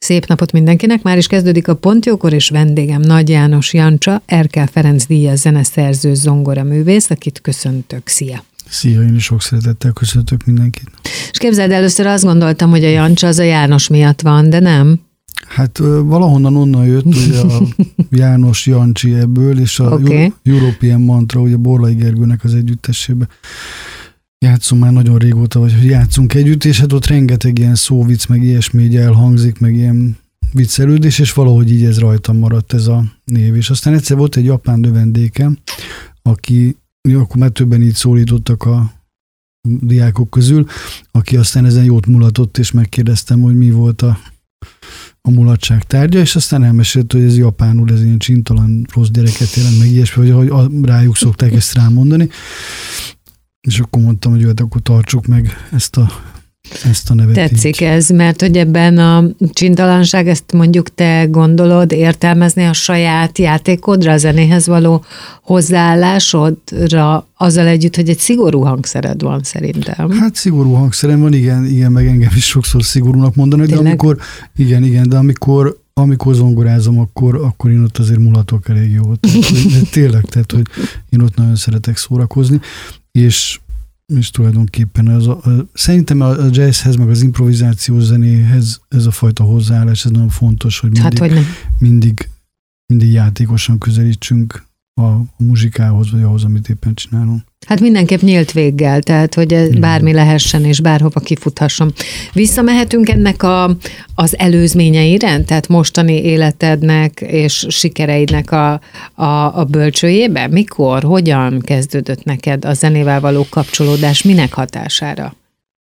Szép napot mindenkinek, már is kezdődik a Pontjókor, és vendégem Nagy János Jancsa, Erkel Ferenc díjas zeneszerző, zongoraművész, akit köszöntök. Szia! Szia, én is sok szeretettel köszöntök mindenkit. És képzeld, először azt gondoltam, hogy a Jancsa az a János miatt van, de nem. Hát valahonnan onnan jött ugye a János Jancsi ebből, és a European Mantra, ugye Borlai Gergőnek az együttesébe játszunk már nagyon régóta, vagy hogy játszunk együtt, és hát ott rengeteg ilyen szóvic, meg ilyesmi így elhangzik, meg ilyen viccelődés, és valahogy így ez rajtam maradt ez a név. És aztán egyszer volt egy japán növendékem, aki, akkor már többen így szólítottak a diákok közül, aki aztán ezen jót mulatott, és megkérdeztem, hogy mi volt a mulatság tárgya, és aztán elmesélt, hogy ez japánul, ez ilyen csintalan rossz gyereket jelent, meg ilyesmi, hogy rájuk szokták ezt rámondani. És akkor mondtam, hogy hát akkor tartsuk meg ezt a nevet. Tetszik így. Ez, mert hogy ebben a csintalanság, ezt mondjuk te gondolod értelmezni a saját játékodra, a zenéhez való hozzáállásodra, azzal együtt, hogy egy szigorú hangszered van szerintem. Hát szigorú hangszerem van, igen, meg engem is sokszor szigorúnak mondanak, de amikor, de amikor zongorázom, akkor én ott azért mulatok elég jó. Tényleg, tehát, hogy én ott nagyon szeretek szórakozni, és tulajdonképpen szerintem a jazzhez, meg az improvizációs zenéhez ez a fajta hozzáállás, ez nagyon fontos, hogy mindig játékosan közelítsünk a muzsikához, vagy ahhoz, amit éppen csinálunk. Hát mindenképp nyílt véggel, tehát hogy bármi lehessen, és bárhova kifuthasson. Visszamehetünk ennek az előzményeire, tehát mostani életednek és sikereidnek a bölcsőjébe? Mikor, hogyan kezdődött neked a zenével való kapcsolódás, minek hatására?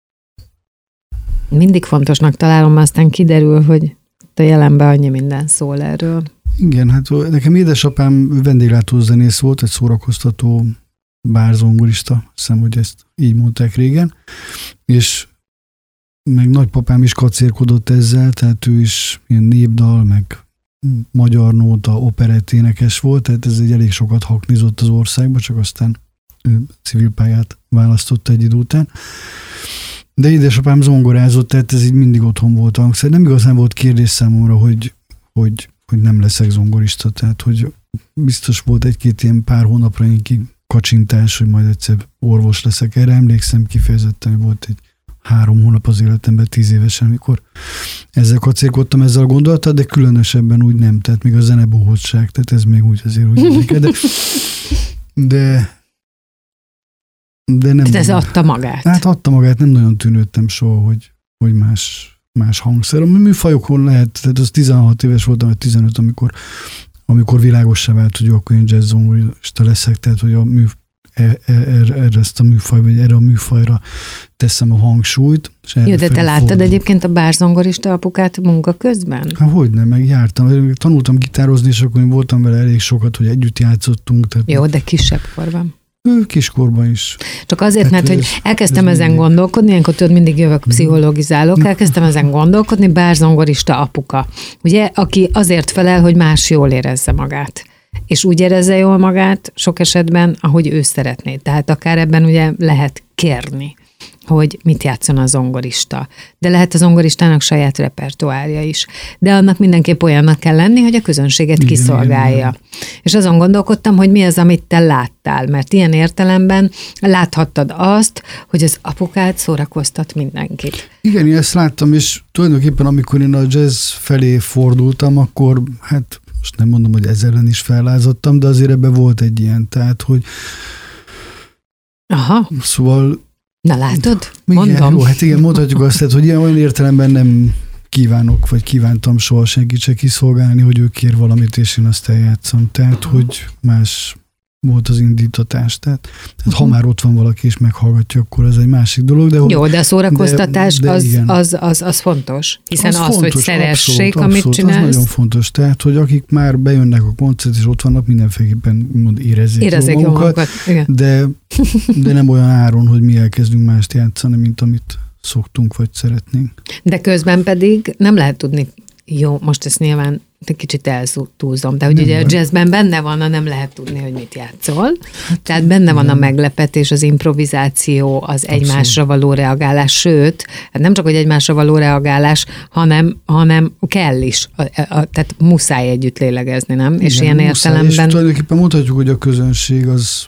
Mindig fontosnak találom, aztán kiderül, hogy a jelenben annyi minden szól erről. Igen, hát nekem édesapám vendéglátózenész volt, egy szórakoztató bárzongorista, azt hiszem, hogy ezt így mondták régen, és meg nagypapám is kacérkodott ezzel, tehát ő is ilyen népdal, meg magyar nóta, operett énekes volt, tehát ez egy elég sokat haknizott az országba, csak aztán ő civil pályát választotta egy idő után. De édesapám zongorázott, tehát ez így mindig otthon volt hangszer. Nem igazán volt kérdés számomra, hogy nem leszek zongorista, tehát hogy biztos volt egy-két ilyen pár hónapra kacsintás, hogy majd egyszer orvos leszek. Erre emlékszem kifejezetten, hogy volt egy 3 hónap az életemben, 10 évesen, amikor ezzel kacérkodtam, ezzel a gondolattal, de különösebben úgy nem, tehát még a zenebohótság, tehát ez még úgy azért úgy érdekel, de nem. Tehát ez adta magát. Hát adta magát, nem nagyon tűnődtem soha, hogy más hangszer. A műfajokon lehet, tehát az 16 éves voltam, vagy 15, amikor világossá vált, hogy akkor én jazz zongorista leszek, tehát hogy erre a műfajra teszem a hangsúlyt. Jó, de te láttad egyébként a bárzongorista apukát munka közben? Hát hogyne, meg jártam. Tanultam gitározni, és akkor én voltam vele elég sokat, hogy együtt játszottunk. Tehát jó, de kisebb korban. Kiskorban is. Csak azért, mert hogy elkezdtem ezen gondolkodni, ilyenkor tudod, mindig jövök, pszichológizálok, elkezdtem ezen gondolkodni, bárzongorista apuka, ugye, aki azért felel, hogy más jól érezze magát. És úgy érezze jól magát sok esetben, ahogy ő szeretné. Tehát akár ebben ugye lehet kérni, hogy mit játszon a zongorista. De lehet a zongoristának saját repertoárja is. De annak mindenképp olyannak kell lenni, hogy a közönséget kiszolgálja. Igen. És azon gondolkodtam, hogy mi az, amit te láttál. Mert ilyen értelemben láthattad azt, hogy az apukát szórakoztat mindenkit. Igen, én ezt láttam, és tulajdonképpen amikor én a jazz felé fordultam, akkor hát most nem mondom, hogy ezzel is fellázadtam, de azért ebben volt egy ilyen, tehát, hogy aha. Szóval na látod? Igen, mondom. Jó, hát igen, mondhatjuk azt, tehát, hogy ilyen olyan értelemben nem kívánok, vagy kívántam soha senkit se kiszolgálni, hogy ő kér valamit, és én azt eljátszom. Tehát, hogy más volt az indítatás. Tehát ha már ott van valaki, és meghallgatja, akkor ez egy másik dolog. De jó, de a szórakoztatás az fontos, hiszen az fontos, hogy szeressék, abszolút, amit csinálsz. Az nagyon fontos. Tehát, hogy akik már bejönnek a koncert, és ott vannak, mindenféleképpen érezzék jól magukat. De nem olyan áron, hogy mi elkezdünk mást játszani, mint amit szoktunk, vagy szeretnénk. De közben pedig nem lehet tudni, jó, most ezt nyilván kicsit eltúlzom, de hogy ugye a jazzben benne van, nem lehet tudni, hogy mit játszol. Tehát benne van a meglepetés, az improvizáció, az egymásra való reagálás, sőt, hát nem csak, hogy egymásra való reagálás, hanem kell is. Tehát muszáj együtt lélegezni, nem? Igen, és ilyen értelemben... És tulajdonképpen mondhatjuk, hogy a közönség az,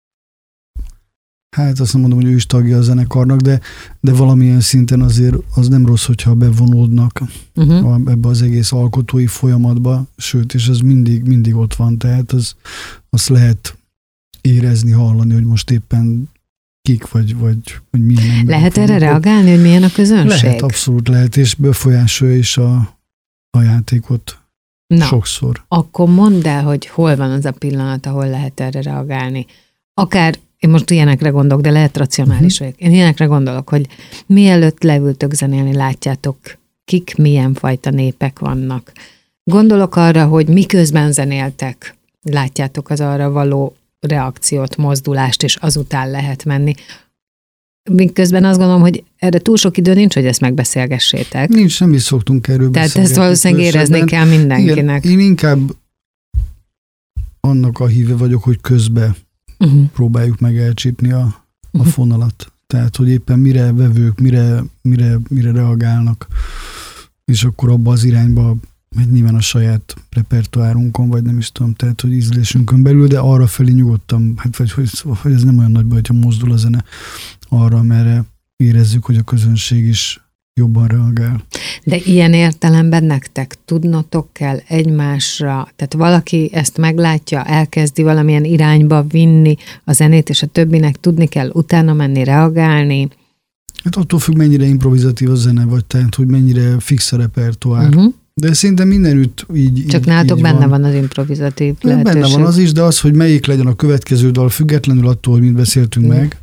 hát azt nem mondom, hogy ő is tagja a zenekarnak, de valamilyen szinten azért az nem rossz, hogyha bevonódnak ebbe az egész alkotói folyamatba, sőt, és ez mindig ott van, tehát azt lehet érezni, hallani, hogy most éppen kik vagy milyen emberek. Lehet erre reagálni, hogy milyen a közönség? Lehet, abszolút lehet, és befolyásolja is a játékot sokszor. Akkor mondd el, hogy hol van az a pillanat, ahol lehet erre reagálni. Akár én most ilyenekre gondolok, de lehet racionális vagyok. Én ilyenekre gondolok, hogy mielőtt leültök zenélni, látjátok, kik milyen fajta népek vannak. Gondolok arra, hogy miközben zenéltek, látjátok az arra való reakciót, mozdulást, és azután lehet menni. Miközben azt gondolom, hogy erre túl sok idő nincs, hogy ezt megbeszélgessétek. Nincs, nem is szoktunk erről beszélgetni. Tehát ezt valószínűleg érezni kell mindenkinek. Igen, én inkább annak a híve vagyok, hogy közbe próbáljuk meg elcsípni a fonalat. Tehát, hogy éppen mire vevők, mire reagálnak, és akkor abba az irányba megy nyilván a saját repertoárunkon, vagy nem is tudom, tehát, hogy ízlésünkön belül, de arra felé nyugodtan, hát vagy hogy ez nem olyan nagy baj, hogyha mozdul a zene arra, merre érezzük, hogy a közönség is jobban reagál. De ilyen értelemben nektek tudnotok kell egymásra, tehát valaki ezt meglátja, elkezdi valamilyen irányba vinni a zenét, és a többinek tudni kell utána menni, reagálni. Hát attól függ, mennyire improvizatív a zene, vagy tehát, hogy mennyire fix a repertoár. De szinte mindenütt így csak nálatok benne van az improvizatív lehetőség. Benne van az is, de az, hogy melyik legyen a következő dal, függetlenül attól, hogy mit beszéltünk meg,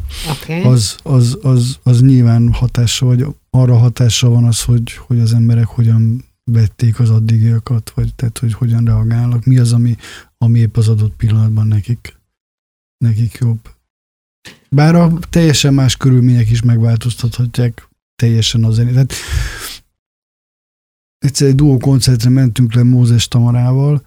az nyilván hatása, vagy arra hatása van az, hogy az emberek hogyan vették az addigiakat, vagy tehát, hogy hogyan reagálnak, mi az, ami épp az adott pillanatban nekik jobb. Bár a teljesen más körülmények is megváltoztathatják teljesen a zenét. Tehát egyszer egy duó koncertre mentünk le Mózes Tamarával,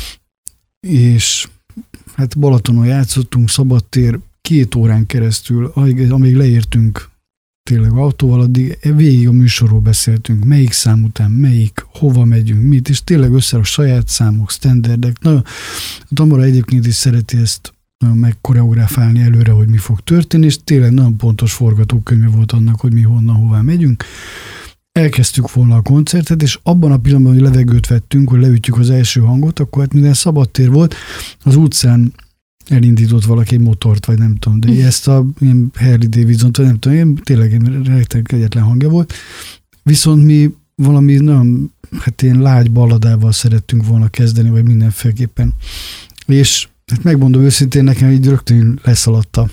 és hát Balatonon játszottunk, szabadtér, 2 órán keresztül, amíg leértünk tényleg autóval, addig végig a műsorról beszéltünk, melyik szám után, hova megyünk, mit, és tényleg össze a saját számok, standardek. Nagyon, Tamara egyébként is szereti ezt megkoreográfálni előre, hogy mi fog történni, és tényleg nagyon pontos forgatókönyve volt annak, hogy mi honnan, hová megyünk. Elkezdtük volna a koncertet, és abban a pillanatban, hogy levegőt vettünk, hogy leütjük az első hangot, akkor hát minden szabadtér volt, az utcán elindított valaki egy motort, vagy nem tudom, de ezt a ilyen Harley Davidson, vagy nem tudom, tényleg egyetlen hangja volt. Viszont mi valami nagyon, hát ilyen lágy balladával szerettünk volna kezdeni, vagy mindenféleképpen. És hát megmondom őszintén, nekem így rögtön leszaladta.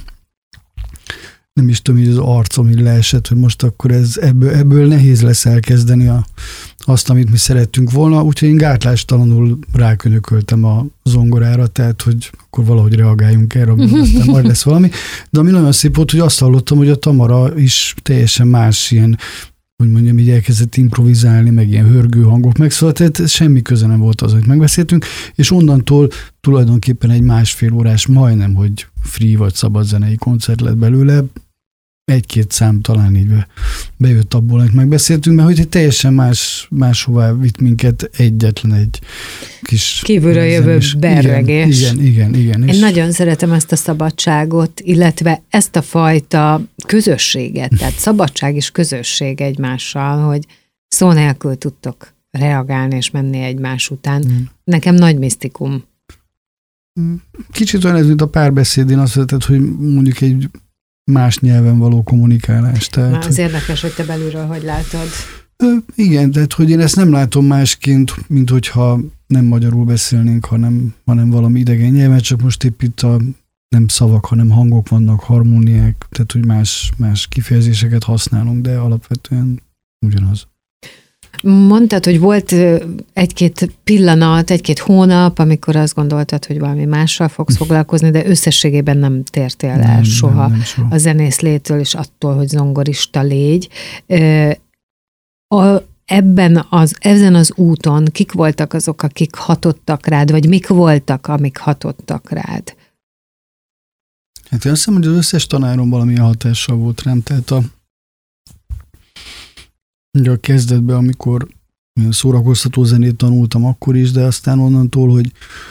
Nem is tudom, hogy az arcom így leesett, hogy most akkor ebből nehéz lesz elkezdeni azt, amit mi szerettünk volna, úgyhogy én gátlástalanul rákönyököltem a zongorára, tehát, hogy akkor valahogy reagáljunk erre, aztán majd lesz valami. De ami nagyon szép volt, hogy azt hallottam, hogy a Tamara is teljesen más ilyen, hogy mondjam, így elkezdett improvizálni, meg ilyen hörgő hangok megszólalt, tehát semmi köze nem volt az, hogy megbeszéltünk, és onnantól tulajdonképpen egy 1,5 órás majdnem, hogy free vagy szabad zenei koncert lett belőle, 1-2 szám talán így bejött abból, amit megbeszéltünk, mert hogy teljesen máshová vitt minket egyetlen egy kis... Kívülről jövő berregés. Igen. Én nagyon szeretem ezt a szabadságot, illetve ezt a fajta közösséget, tehát szabadság és közösség egymással, hogy szó nélkül tudtok reagálni és menni egymás után. Nekem nagy misztikum. Kicsit olyan ez, mint a párbeszéd, én azt szeretett, hogy mondjuk egy más nyelven való kommunikálás. Tehát, az érdekes, hogy te belülről hogy látod. Igen, tehát hogy én ezt nem látom másként, mint hogyha nem magyarul beszélnénk, hanem valami idegen nyelven, csak most épp itt nem szavak, hanem hangok vannak, harmóniák, tehát hogy más kifejezéseket használunk, de alapvetően ugyanaz. Mondtad, hogy volt 1-2 pillanat, 1-2 hónap, amikor azt gondoltad, hogy valami mással fogsz foglalkozni, de összességében nem tértél el soha a zenész létől, és attól, hogy zongorista légy. ezen az úton kik voltak azok, akik hatottak rád, vagy mik voltak, amik hatottak rád? Hát én azt hiszem, hogy az összes tanárom valamilyen hatással volt rám, tehát ugye a kezdetben, amikor szórakoztató zenét tanultam akkor is, de aztán onnantól, hogy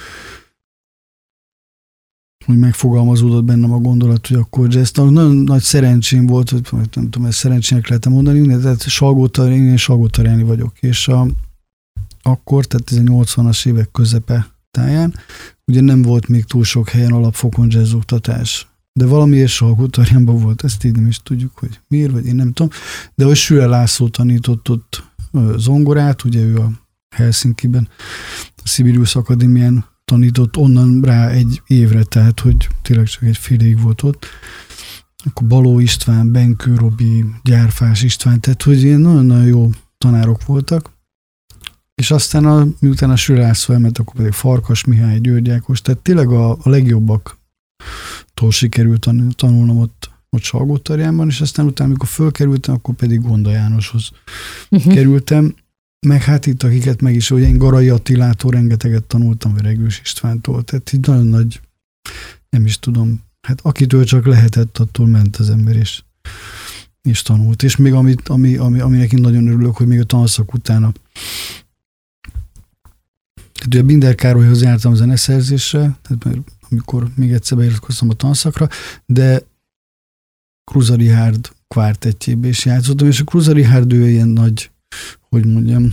megfogalmazódott bennem a gondolat, hogy akkor jazz. Nagyon nagy szerencsém volt, hogy nem tudom, ezt szerencsének lehetem mondani, tehát én Salgótarjáni vagyok, és akkor, tehát ez a 80-as évek közepe táján, ugye nem volt még túl sok helyen alapfokon jazzoktatás. De valamiért Salgótarjánban volt, ezt így nem is tudjuk, hogy miért, vagy én nem tudom. De hogy Süle László tanított ott zongorát, ugye ő a Helsinkiben, a Sibelius Akadémián tanított, onnan rá egy évre, tehát hogy tényleg csak egy fél évig volt ott. Akkor Baló István, Benkő Robi, Gyárfás István, tehát hogy ilyen nagyon-nagyon jó tanárok voltak. És aztán miután a Süle László elment, akkor pedig Farkas Mihály, György Ákos, tehát tényleg a legjobbaktól sikerült tanulnom ott Salgótarjánban, és aztán utána, amikor fölkerültem, akkor pedig Gonda Jánoshoz kerültem. Meg hát itt, akiket meg is, hogy én Garai Attilától rengeteget tanultam, vagy Regős Istvántól, tehát így nagyon nagy, nem is tudom, hát akitől csak lehetett, attól ment az ember, és tanult. És még aminek én nagyon örülök, hogy még a tanszak utána. Tehát ugye Binder Károlyhoz jártam zeneszerzésre, tehát amikor még egyszer beiratkoztam a tanszakra, de Kruza Richárd kvártettjébe is játszottam, és a Kruza Richárd ő ilyen nagy, hogy mondjam,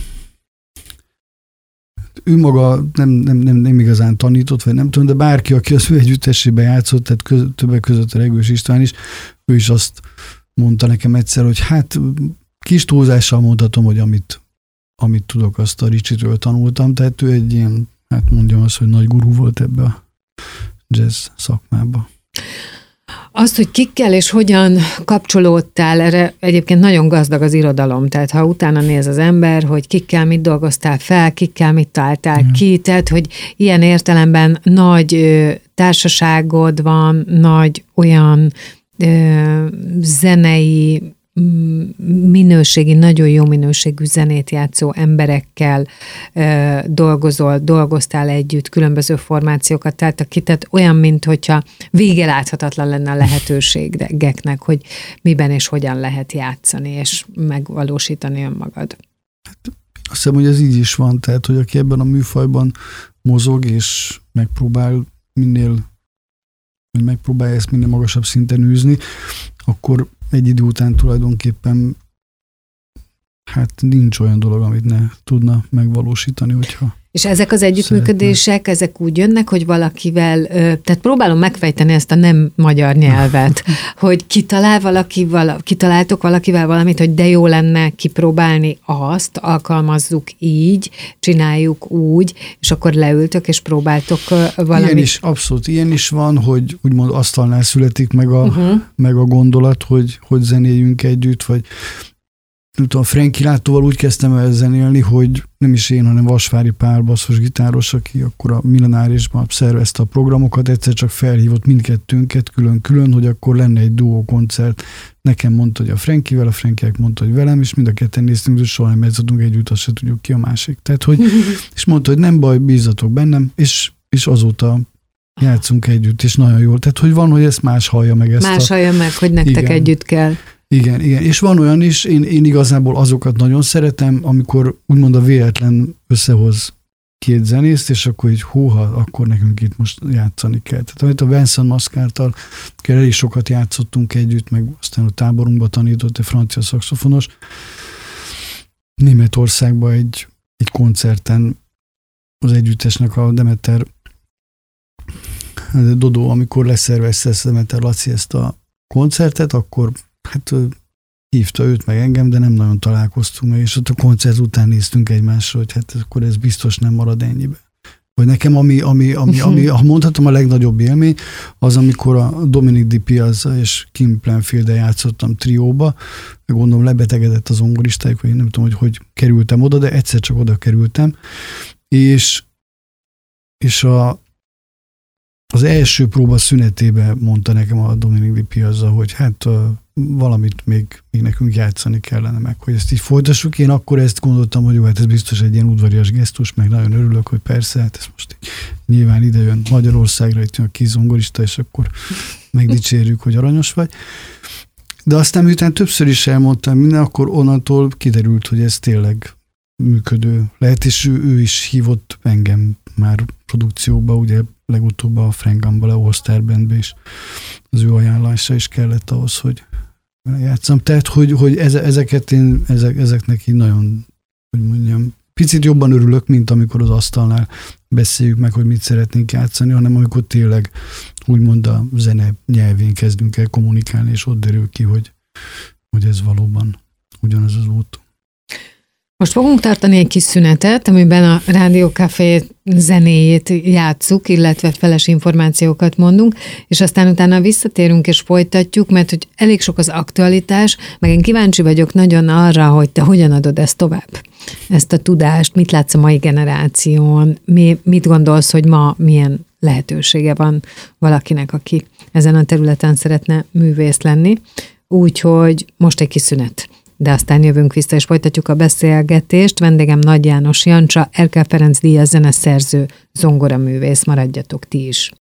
ő maga nem igazán tanított, vagy nem tudom, de bárki, aki az ő együttesében játszott, tehát többek között a Regős István is, ő is azt mondta nekem egyszer, hogy hát kis túlzással mondhatom, hogy amit tudok, azt a Ricsitől tanultam, tehát ő egy ilyen, hát mondjam azt, hogy nagy gurú volt ebbe a jazz szakmába. Azt, hogy kikkel és hogyan kapcsolódtál, erre egyébként nagyon gazdag az irodalom, tehát ha utána néz az ember, hogy kikkel mit dolgoztál fel, kikkel mit találtál ki, tehát hogy ilyen értelemben nagy társaságod van, nagy olyan zenei minőségi, nagyon jó minőségű zenét játszó emberekkel dolgoztál együtt, különböző formációkat tehát olyan, mint hogyha vége láthatatlan lenne a lehetőségeknek, hogy miben és hogyan lehet játszani, és megvalósítani önmagad. Azt hiszem, hogy ez így is van, tehát, hogy aki ebben a műfajban mozog, és megpróbálja ezt minél magasabb szinten űzni, akkor egy idő után tulajdonképpen hát nincs olyan dolog, amit ne tudna megvalósítani, hogyha és ezek az együttműködések, ezek úgy jönnek, hogy valakivel, tehát próbálom megfejteni ezt a nem magyar nyelvet, hogy kitaláltok valakivel valamit, hogy de jó lenne kipróbálni azt, alkalmazzuk így, csináljuk úgy, és akkor leültök, és próbáltok valamit. Ilyen is, abszolút ilyen is van, hogy úgymond asztalnál születik meg a gondolat, hogy zenéljünk együtt, vagy nem tudom, Franky Látóval úgy kezdtem el zenélni, hogy nem is én, hanem Vasvári Pál basszusgitáros, aki akkor a Millenárisban szervezte a programokat, egyszer csak felhívott mindkettőnket külön-külön, hogy akkor lenne egy duó koncert. Nekem mondta, hogy a Frankivel, a Frankiek mondta, hogy velem, és mind a ketten néztünk, hogy soha nem játszottunk együtt, azt se tudjuk ki a másik. Tehát, hogy, és mondta, hogy nem baj, bízzatok bennem, és azóta játszunk együtt, és nagyon jól. Tehát, hogy van, hogy ezt más hallja meg. Hallja meg, hogy nektek együtt kell. Igen, és van olyan is, én igazából azokat nagyon szeretem, amikor úgymond a véletlen összehoz két zenészt, és akkor így akkor nekünk itt most játszani kell. Tehát amit a Vincent Mascártal elég sokat játszottunk együtt, meg aztán a táborunkba tanított egy francia szaxofonos. Németországban egy koncerten az együttesnek a Demeter Dodó, amikor leszervezte Demeter Laci ezt a koncertet, akkor hát hívta őt meg engem, de nem nagyon találkoztunk meg, és ott a koncert után néztünk egymásra, hogy hát akkor ez biztos nem marad ennyibe. Vagy nekem, ami ha mondhatom, a legnagyobb élmény, az, amikor a Dominic Di Piazza és Kim Planfield-el játszottam trióba, meg gondolom lebetegedett az zongoristájuk, vagy nem tudom, hogy kerültem oda, de egyszer csak oda kerültem, és az első próba szünetében mondta nekem a Dominik Di Piazza, hogy hát valamit még nekünk játszani kellene meg, hogy ezt így folytassuk. Én akkor ezt gondoltam, hogy jó, hát ez biztos egy ilyen udvarias gesztus, meg nagyon örülök, hogy persze, hát ez most nyilván ide jön Magyarországra, itt jön a kis zongorista, és akkor megdicsérjük, hogy aranyos vagy. De aztán miután többször is elmondtam minden, akkor onnantól kiderült, hogy ez tényleg működő lehet, és ő is hívott engem már produkcióba, ugye legutóbb a Frank Gambale All Star Bandbe is. Az ő ajánlása is kellett ahhoz, hogy játszam. Tehát, hogy ezeknek így nagyon, hogy mondjam, picit jobban örülök, mint amikor az asztalnál beszéljük meg, hogy mit szeretnénk játszani, hanem amikor tényleg úgymond a zene nyelvén kezdünk el kommunikálni, és ott derül ki, hogy ez valóban ugyanaz az út. Most fogunk tartani egy kis szünetet, amiben a Rádió Café zenéjét játsszuk, illetve feles információkat mondunk, és aztán utána visszatérünk és folytatjuk, mert hogy elég sok az aktualitás, meg én kíváncsi vagyok nagyon arra, hogy te hogyan adod ezt tovább. Ezt a tudást, mit látsz a mai generáción, mit gondolsz, hogy ma milyen lehetősége van valakinek, aki ezen a területen szeretne művész lenni. Úgyhogy most egy kis szünet. De aztán jövünk vissza, és folytatjuk a beszélgetést. Vendégem Nagy János Jancsa, Erkel Ferenc díjas zeneszerző, zongoraművész, maradjatok ti is.